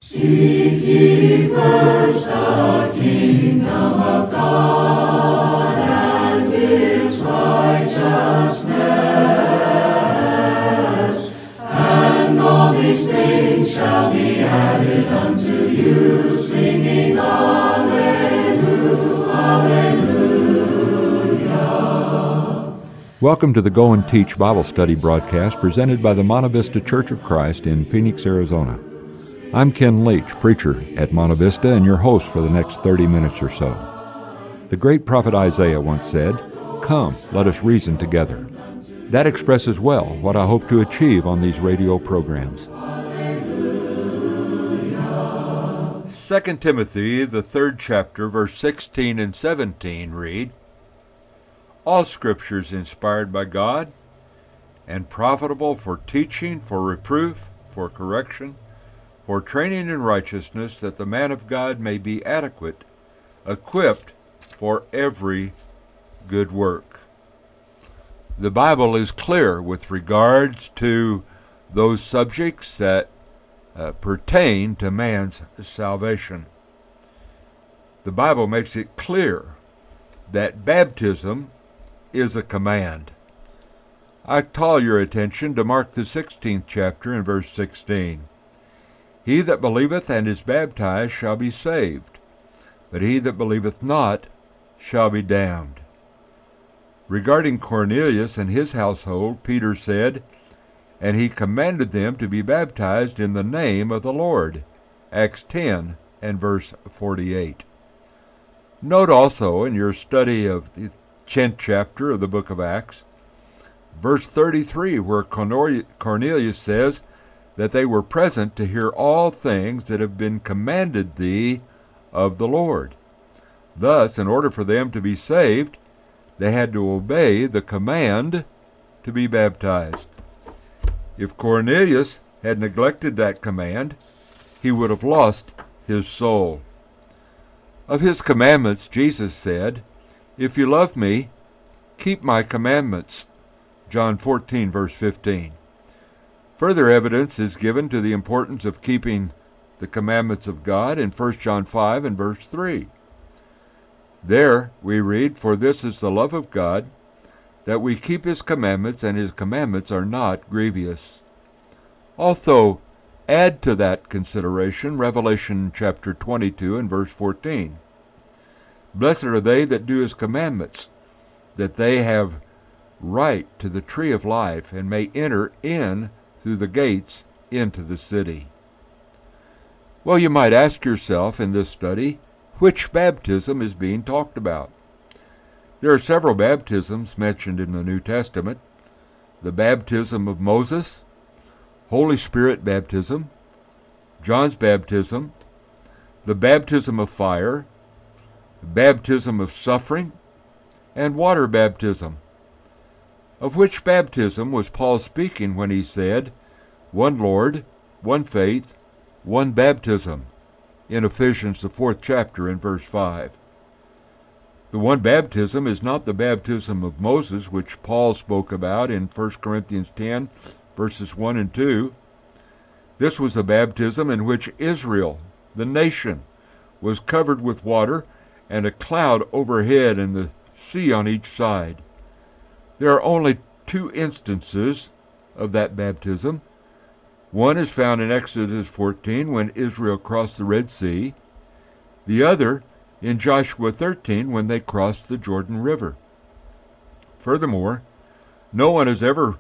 Seek ye first the kingdom of God and His righteousness, and all these things shall be added unto you, singing Alleluia, Alleluia. Welcome to the Go and Teach Bible Study broadcast presented by the Monte Vista Church of Christ in Phoenix, Arizona. I'm Ken Leach, preacher at Monte Vista, and your host for the next 30 minutes or so. The great prophet Isaiah once said, "Come, let us reason together." That expresses well what I hope to achieve on these radio programs. 2 Timothy, the 3rd chapter, verse 16 and 17 read, "All Scripture is inspired by God and profitable for teaching, for reproof, for correction, for training in righteousness, that the man of God may be adequate, equipped for every good work." The Bible is clear with regards to those subjects that pertain to man's salvation. The Bible makes it clear that baptism is a command. I call your attention to Mark the 16th chapter and verse 16. "He that believeth and is baptized shall be saved, but he that believeth not shall be damned." Regarding Cornelius and his household, Peter said, "And he commanded them to be baptized in the name of the Lord." Acts 10 and verse 48. Note also in your study of the 10th chapter of the book of Acts, verse 33, where Cornelius says that they were present to hear all things that have been commanded thee of the Lord. Thus, in order for them to be saved, they had to obey the command to be baptized. If Cornelius had neglected that command, he would have lost his soul. Of his commandments, Jesus said, "If you love me, keep my commandments." John 14, verse 15. Further evidence is given to the importance of keeping the commandments of God in 1 John 5 and verse 3. There we read, "For this is the love of God, that we keep his commandments, and his commandments are not grievous." Also, add to that consideration Revelation chapter 22 and verse 14. "Blessed are they that do his commandments, that they have right to the tree of life, and may enter in through the gates into the city." Well, you might ask yourself in this study, which baptism is being talked about? There are several baptisms mentioned in the New Testament: the baptism of Moses, Holy Spirit baptism, John's baptism, the baptism of fire, baptism of suffering, and water baptism. Of which baptism was Paul speaking when he said, "One Lord, one faith, one baptism," in Ephesians the 4th chapter and verse 5. The one baptism is not the baptism of Moses, which Paul spoke about in 1 Corinthians 10, verses 1 and 2. This was a baptism in which Israel, the nation, was covered with water and a cloud overhead and the sea on each side. There are only 2 instances of that baptism. One is found in Exodus 14 when Israel crossed the Red Sea. The other in Joshua 13 when they crossed the Jordan River. Furthermore, no one has ever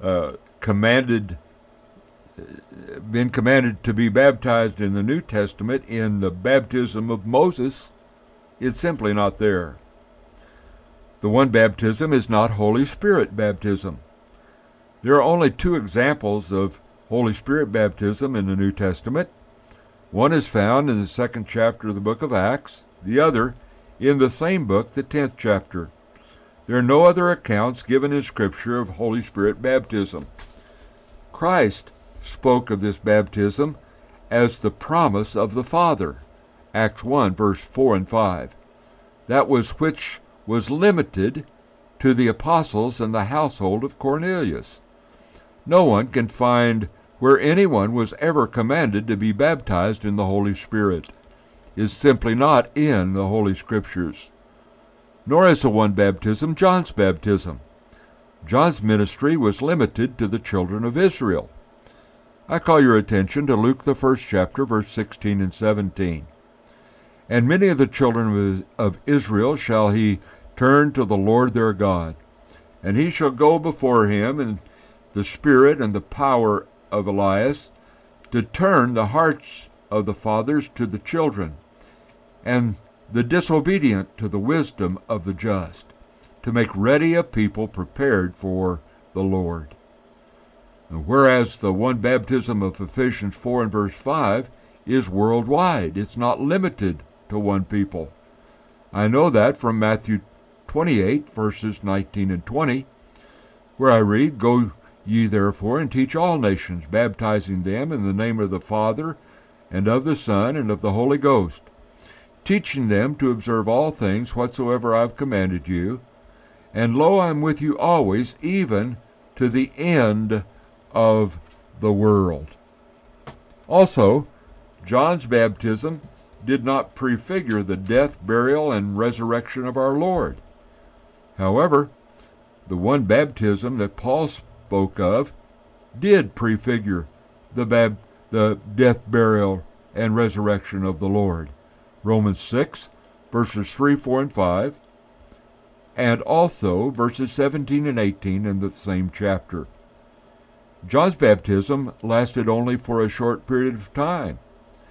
been commanded to be baptized in the New Testament in the baptism of Moses. It's simply not there. The one baptism is not Holy Spirit baptism. There are only 2 examples of Holy Spirit baptism in the New Testament. One is found in the 2nd chapter of the book of Acts, the other in the same book, the 10th chapter. There are no other accounts given in Scripture of Holy Spirit baptism. Christ spoke of this baptism as the promise of the Father, Acts 1, verse 4 and 5. That was which was limited to the apostles and the household of Cornelius. No one can find where anyone was ever commanded to be baptized in the Holy Spirit is simply not in the Holy Scriptures. Nor is the one baptism John's baptism. John's ministry was limited to the children of Israel. I call your attention to Luke the 1st chapter, verse 16 and 17. And many of the children of Israel shall he turn to the Lord their God, and he shall go before him in the spirit and the power of Elias, to turn the hearts of the fathers to the children, and the disobedient to the wisdom of the just, to make ready a people prepared for the Lord. And whereas the one baptism of Ephesians 4 and verse 5 is worldwide, it's not limited to one people. I know that from Matthew 28, verses 19 and 20, where I read, Go ye therefore and teach all nations, baptizing them in the name of the Father, and of the Son, and of the Holy Ghost, teaching them to observe all things whatsoever I have commanded you. And lo, I am with you always, even to the end of the world. Also, John's baptism did not prefigure the death, burial, and resurrection of our Lord. However, the one baptism that Paul spoke of did prefigure the death, burial, and resurrection of the Lord. Romans 6, verses 3, 4, and 5, and also verses 17 and 18 in the same chapter. John's baptism lasted only for a short period of time.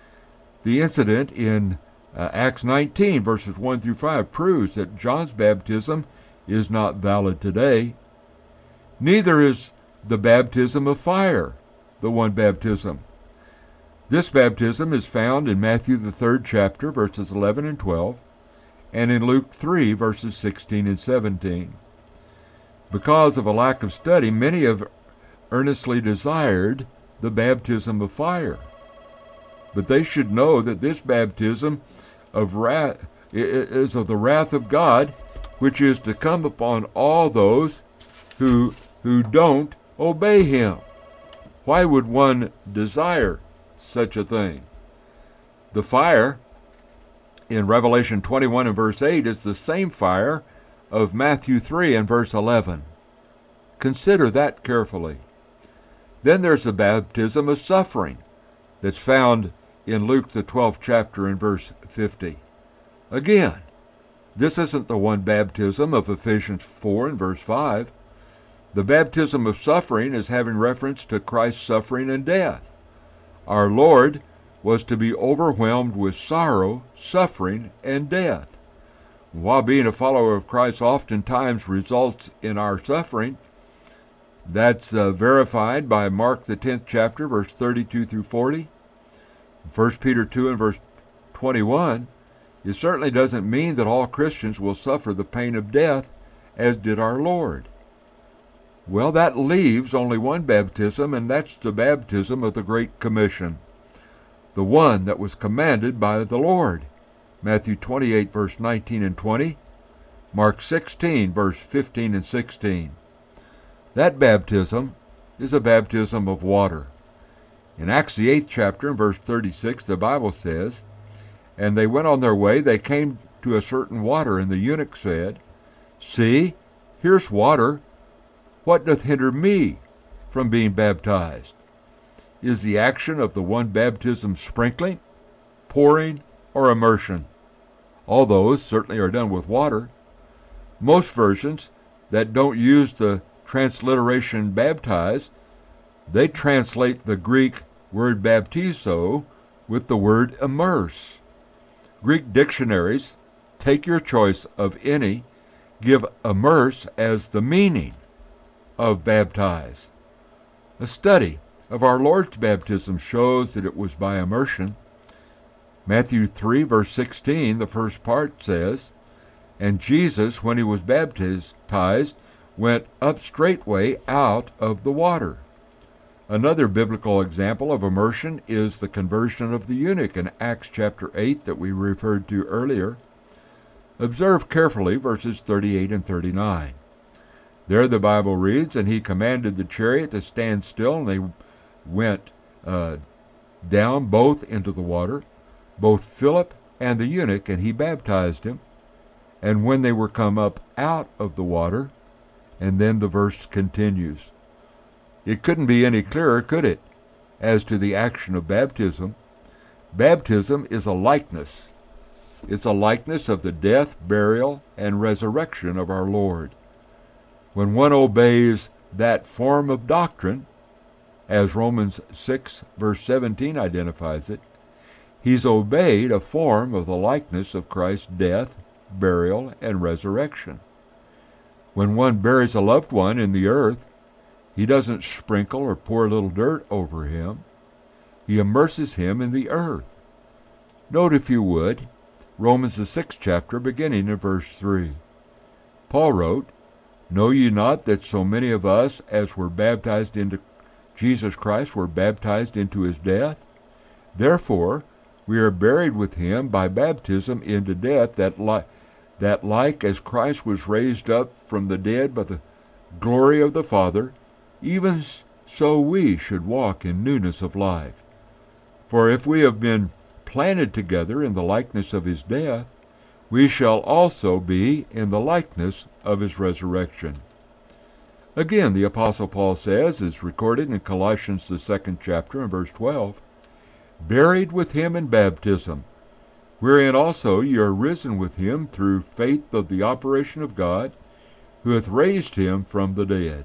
The incident in Acts 19, verses 1 through 5, proves that John's baptism is not valid today. Neither is the baptism of fire the one baptism. This baptism is found in Matthew the 3rd chapter, verses 11 and 12, and in Luke 3, verses 16 and 17. Because of a lack of study, many have earnestly desired the baptism of fire. But they should know that this baptism of wrath is of the wrath of God, which is to come upon all those who don't obey him. Why would one desire such a thing? The fire in Revelation 21 and verse 8 is the same fire of Matthew 3 and verse 11. Consider that carefully. Then there's the baptism of suffering that's found in Luke the 12th chapter and verse 50. Again, this isn't the one baptism of Ephesians 4 and verse 5. The baptism of suffering is having reference to Christ's suffering and death. Our Lord was to be overwhelmed with sorrow, suffering, and death. While being a follower of Christ oftentimes results in our suffering, that's verified by Mark the 10th chapter, verse 32 through 40. 1 Peter 2 and verse 21, it certainly doesn't mean that all Christians will suffer the pain of death as did our Lord. Well, that leaves only one baptism, and that's the baptism of the Great Commission, the one that was commanded by the Lord. Matthew 28, verse 19 and 20, Mark 16, verse 15 and 16. That baptism is a baptism of water. In Acts the 8th chapter, and verse 36, the Bible says, And they went on their way, they came to a certain water, and the eunuch said, See, here's water. What doth hinder me from being baptized? Is the action of the one baptism sprinkling, pouring, or immersion? All those certainly are done with water. Most versions that don't use the transliteration baptize, they translate the Greek word baptizo with the word immerse. Greek dictionaries, take your choice of any, give immerse as the meaning of baptize. A study of our Lord's baptism shows that it was by immersion. Matthew 3, verse 16, the first part says, And Jesus, when he was baptized, went up straightway out of the water. Another biblical example of immersion is the conversion of the eunuch in Acts chapter 8 that we referred to earlier. Observe carefully verses 38 and 39. There the Bible reads, And he commanded the chariot to stand still, and went down both into the water, both Philip and the eunuch, and he baptized him. And when they were come up out of the water, and then the verse continues. It couldn't be any clearer, could it, as to the action of baptism? Baptism is a likeness. It's a likeness of the death, burial, and resurrection of our Lord. When one obeys that form of doctrine, as Romans 6, verse 17 identifies it, he's obeyed a form of the likeness of Christ's death, burial, and resurrection. When one buries a loved one in the earth, he doesn't sprinkle or pour a little dirt over him. He immerses him in the earth. Note, if you would, Romans the 6th chapter, beginning in verse 3. Paul wrote, "Know ye not that so many of us as were baptized into Jesus Christ were baptized into his death? Therefore we are buried with him by baptism into death, that like as Christ was raised up from the dead by the glory of the Father, even so we should walk in newness of life. For if we have been planted together in the likeness of his death, we shall also be in the likeness of his resurrection." Again, the Apostle Paul says, as recorded in Colossians the 2nd chapter and verse 12, "Buried with him in baptism, wherein also ye are risen with him through faith of the operation of God, who hath raised him from the dead."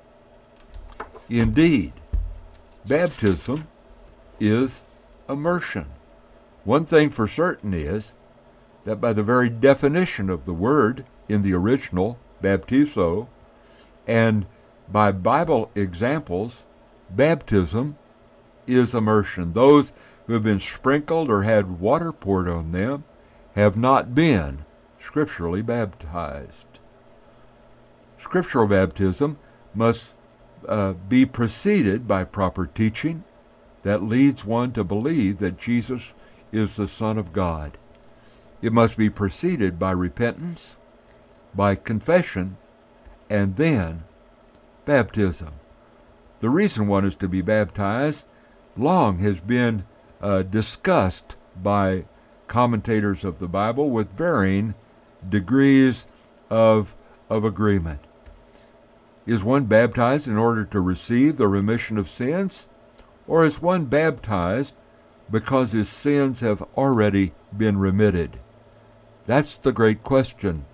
Indeed, baptism is immersion. One thing for certain is that by the very definition of the word in the original, baptizo, and by Bible examples, baptism is immersion. Those who have been sprinkled or had water poured on them have not been scripturally baptized. Scriptural baptism must be preceded by proper teaching that leads one to believe that Jesus is the Son of God. It must be preceded by repentance, by confession, and then baptism. The reason one is to be baptized long has been discussed by commentators of the Bible with varying degrees of agreement. Is one baptized in order to receive the remission of sins, or is one baptized because his sins have already been remitted? That's the great question.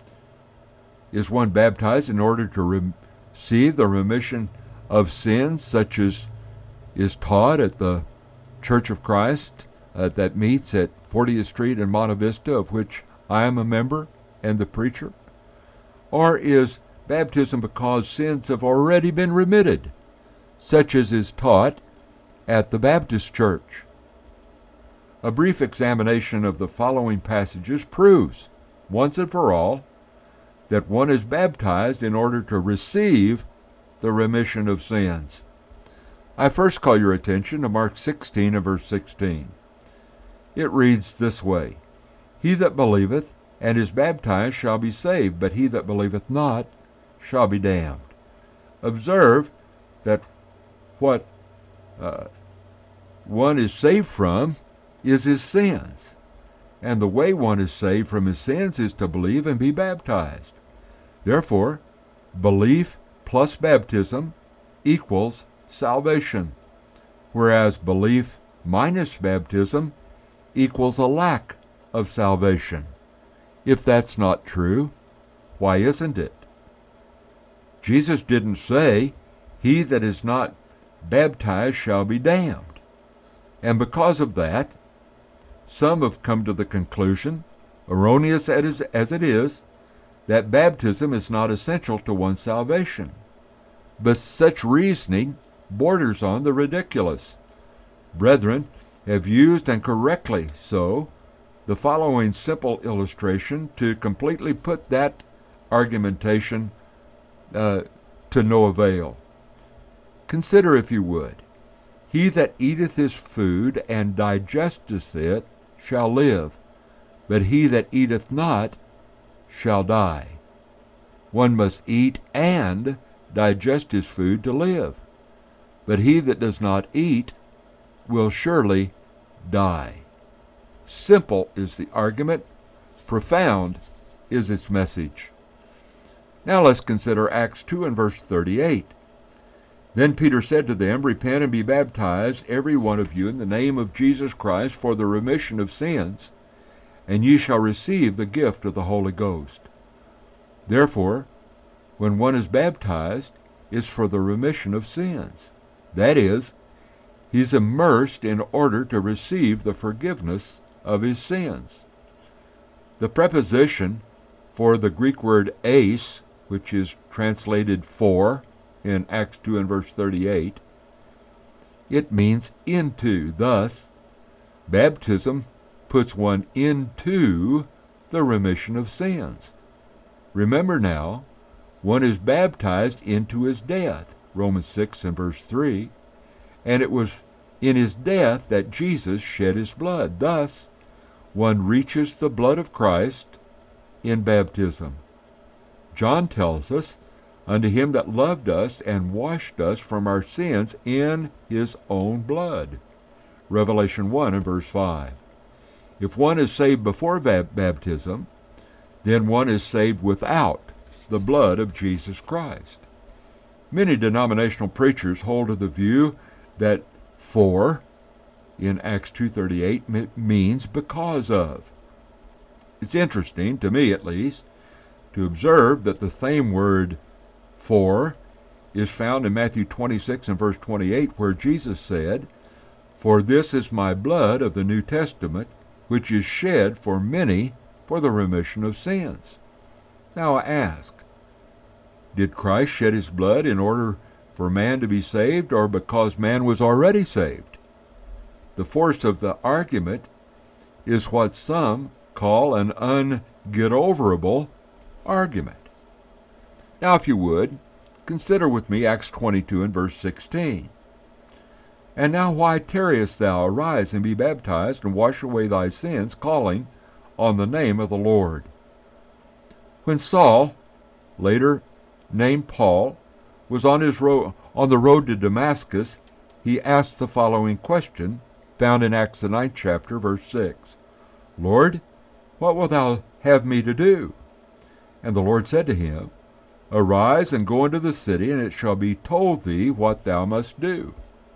Is one baptized in order to receive the remission of sins, such as is taught at the Church of Christ that meets at 40th Street in Monte Vista, of which I am a member and the preacher? Or is baptism because sins have already been remitted, such as is taught at the Baptist Church? A brief examination of the following passages proves, once and for all, that one is baptized in order to receive the remission of sins. I first call your attention to Mark 16 and verse 16. It reads this way, "He that believeth and is baptized shall be saved, but he that believeth not shall be damned." Observe that what one is saved from is his sins. And the way one is saved from his sins is to believe and be baptized. Therefore, belief plus baptism equals salvation, whereas belief minus baptism equals a lack of salvation. If that's not true, why isn't it? Jesus didn't say, "He that is not baptized shall be damned." And because of that, some have come to the conclusion, erroneous as it is, that baptism is not essential to one's salvation. But such reasoning borders on the ridiculous. Brethren have used, and correctly so, the following simple illustration to completely put that argumentation to no avail. Consider, if you would, "He that eateth his food and digesteth it shall live, but he that eateth not shall die." One must eat and digest his food to live. but he that does not eat will surely die. Simple is the argument, profound is its message. Now let's consider Acts 2 and verse 38. Then Peter said to them, Repent and be baptized, every one of you, in the name of Jesus Christ, for the remission of sins, and ye shall receive the gift of the Holy Ghost. Therefore, when one is baptized, it's for the remission of sins. That is, he's immersed in order to receive the forgiveness of his sins. The preposition for the Greek word eis, which is translated for in Acts 2 and verse 38, it means into. Thus, baptism puts one into the remission of sins. Remember now, one is baptized into his death, Romans 6 and verse 3, and it was in his death that Jesus shed his blood. Thus, one reaches the blood of Christ in baptism. John tells us, Unto him that loved us and washed us from our sins in his own blood, Revelation 1 and verse 5. If one is saved before baptism, then one is saved without the blood of Jesus Christ. Many denominational preachers hold to the view that for in Acts 2:38 means because of. It's interesting, to me at least, to observe that the same word for is found in Matthew 26 and verse 28, where Jesus said, For this is my blood of the New Testament, which is shed for many for the remission of sins. Now I ask, did Christ shed his blood in order for man to be saved, or because man was already saved? The force of the argument is what some call an unget-overable argument. Now, if you would, consider with me Acts 22 and verse 16. And now why tarriest thou? Arise and be baptized, and wash away thy sins, calling on the name of the Lord. When Saul, later named Paul, was on the road to Damascus, he asked the following question, found in Acts the 9th chapter, verse 6. Lord, what wilt thou have me to do? And the Lord said to him, Arise and go into the city, and it shall be told thee what thou must do.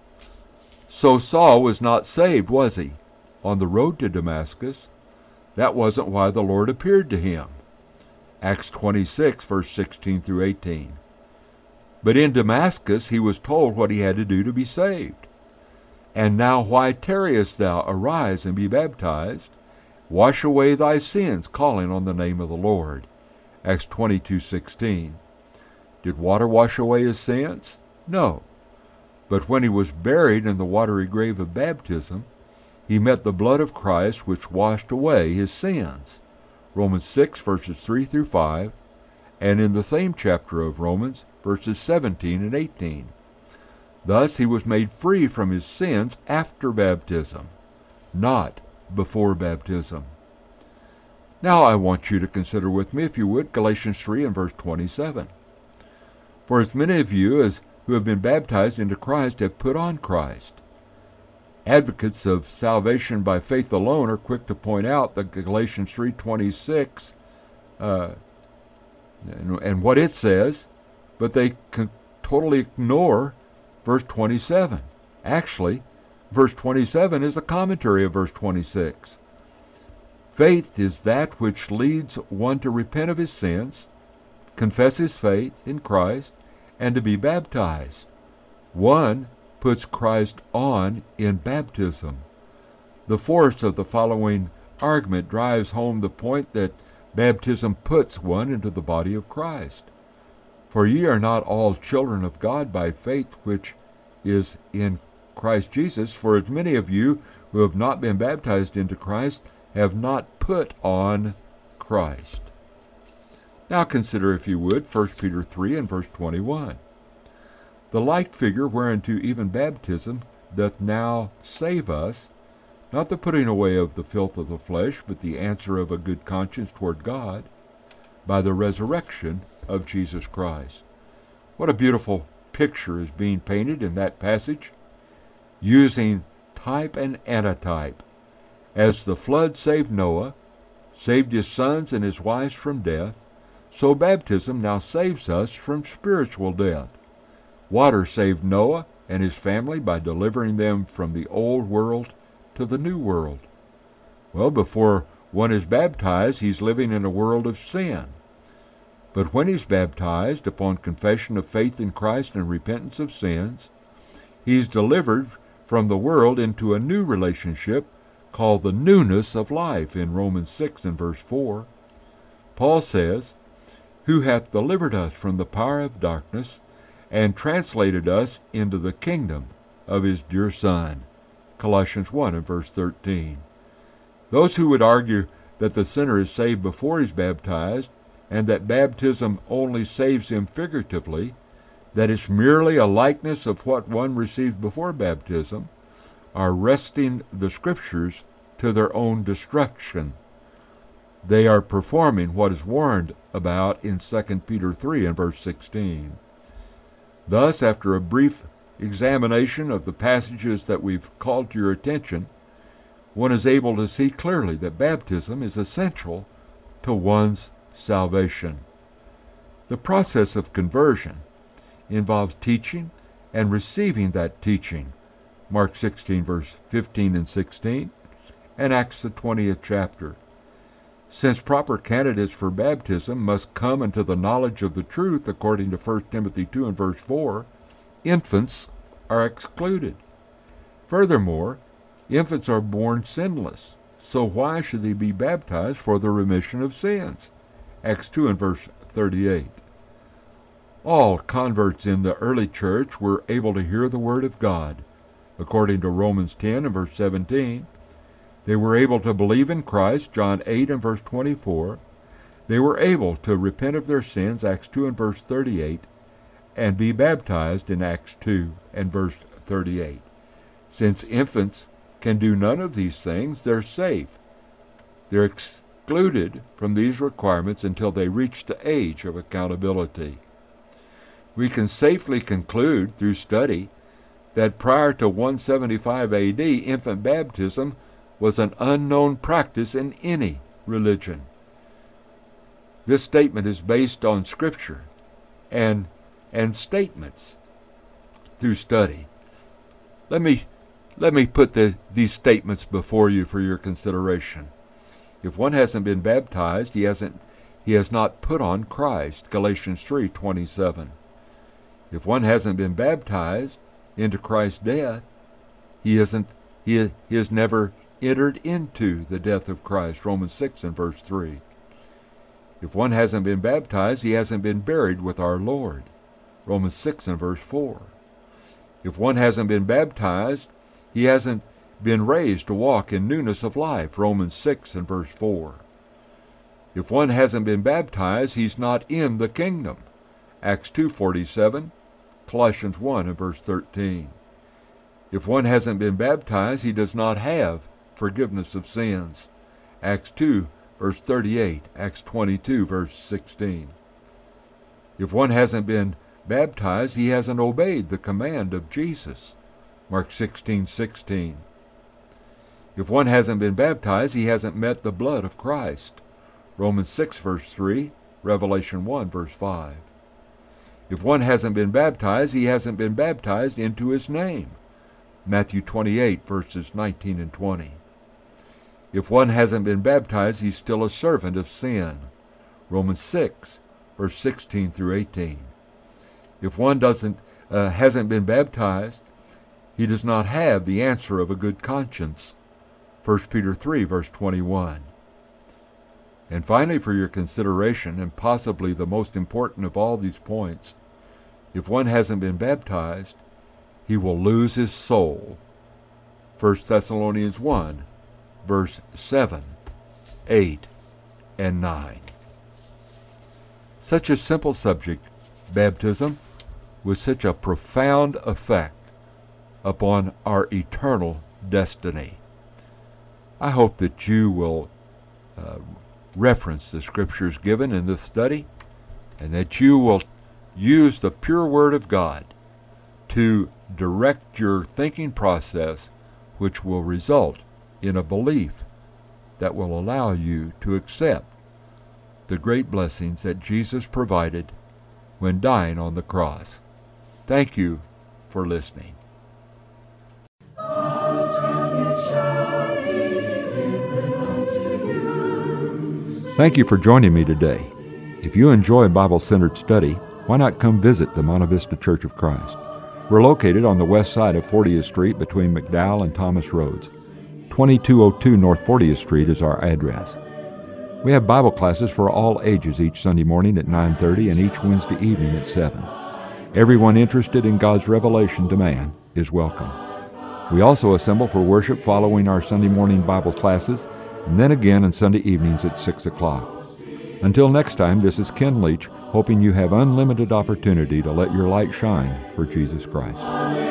So Saul was not saved, was he? On the road to Damascus, that wasn't why the Lord appeared to him. Acts 26, verse 16 through 18. But in Damascus he was told what he had to do to be saved. And now why tarriest thou? Arise and be baptized, wash away thy sins, calling on the name of the Lord. Acts 22:16. Did water wash away his sins? No. But when he was buried in the watery grave of baptism, he met the blood of Christ, which washed away his sins. Romans 6, verses 3 through 5, and in the same chapter of Romans, verses 17 and 18. Thus he was made free from his sins after baptism, not before baptism. Now I want you to consider with me, if you would, Galatians 3 and verse 27. For as many of you as who have been baptized into Christ have put on Christ. Advocates of salvation by faith alone are quick to point out that Galatians 3:26 and what it says, but they can totally ignore verse 27. Actually, verse 27 is a commentary of verse 26. Faith is that which leads one to repent of his sins, confess his faith in Christ, and to be baptized. One puts Christ on in baptism. The force of the following argument drives home the point that baptism puts one into the body of Christ. For ye are not all children of God by faith which is in Christ Jesus, for as many of you who have not been baptized into Christ have not put on Christ. Now consider, if you would, 1 Peter 3 and verse 21. The like figure whereunto even baptism doth now save us, not the putting away of the filth of the flesh, but the answer of a good conscience toward God, by the resurrection of Jesus Christ. What a beautiful picture is being painted in that passage? Using type and antitype. As the flood saved Noah, saved his sons and his wives from death, so baptism now saves us from spiritual death. Water saved Noah and his family by delivering them from the old world to the new world. Well, before one is baptized, he's living in a world of sin. But when he's baptized, upon confession of faith in Christ and repentance of sins, he's delivered from the world into a new relationship called the newness of life in Romans 6 and verse 4. Paul says, "Who hath delivered us from the power of darkness and translated us into the kingdom of his dear Son." Colossians 1 and verse 13. Those who would argue that the sinner is saved before he's baptized and that baptism only saves him figuratively, that it's merely a likeness of what one received before baptism, are wresting the Scriptures to their own destruction. They are performing what is warned about in 2 Peter 3 and verse 16. Thus, after a brief examination of the passages that we've called to your attention, one is able to see clearly that baptism is essential to one's salvation. The process of conversion involves teaching and receiving that teaching, Mark 16, verse 15 and 16, and Acts the 20th chapter. Since proper candidates for baptism must come into the knowledge of the truth, according to 1 Timothy 2 and verse 4, infants are excluded. Furthermore, infants are born sinless, so why should they be baptized for the remission of sins? Acts 2 and verse 38. All converts in the early church were able to hear the word of God, according to Romans 10 and verse 17. They were able to believe in Christ, John 8 and verse 24. They were able to repent of their sins, Acts 2 and verse 38, and be baptized in Acts 2 and verse 38. Since infants can do none of these things, they're safe. They're excluded from these requirements until they reach the age of accountability. We can safely conclude through study that prior to 175 AD, infant baptism was an unknown practice in any religion. This statement is based on Scripture and statements through study. Let me put these statements before you for your consideration. If one hasn't been baptized, he has not put on Christ, Galatians 3:27. If one hasn't been baptized into Christ's death, he has never entered into the death of Christ, Romans 6 and verse 3. If one hasn't been baptized, he hasn't been buried with our Lord, Romans 6 and verse 4. If one hasn't been baptized, he hasn't been raised to walk in newness of life, Romans 6 and verse 4. If one hasn't been baptized, he's not in the kingdom, Acts 2:47, Colossians 1 and verse 13. If one hasn't been baptized, he does not have forgiveness of sins, Acts 2 verse 38, Acts 22 verse 16. If one hasn't been baptized, he hasn't obeyed the command of Jesus, Mark 16:16. If one hasn't been baptized, he hasn't met the blood of Christ, Romans 6 verse 3, Revelation 1 verse 5. If one hasn't been baptized, he hasn't been baptized into his name, Matthew 28 verses 19 and 20. If one hasn't been baptized, he's still a servant of sin, Romans 6 verse 16 through 18. If one hasn't been baptized, he does not have the answer of a good conscience, 1 Peter 3 verse 21. And finally, for your consideration, and possibly the most important of all these points, if one hasn't been baptized, he will lose his soul, 1 Thessalonians 1 verse 7, 8, and 9. Such a simple subject, baptism, with such a profound effect upon our eternal destiny. I hope that you will reference the Scriptures given in this study, and that you will use the pure Word of God to direct your thinking process, which will result in a belief that will allow you to accept the great blessings that Jesus provided when dying on the cross. Thank you for listening. Thank you for joining me today. If you enjoy Bible-centered study, why not come visit the Monte Vista Church of Christ? We're located on the west side of 40th Street between McDowell and Thomas Roads. 2202 North 40th Street is our address. We have Bible classes for all ages each Sunday morning at 9:30 and each Wednesday evening at 7. Everyone interested in God's revelation to man is welcome. We also assemble for worship following our Sunday morning Bible classes, and then again on Sunday evenings at 6 o'clock. Until next time, this is Ken Leach, hoping you have unlimited opportunity to let your light shine for Jesus Christ.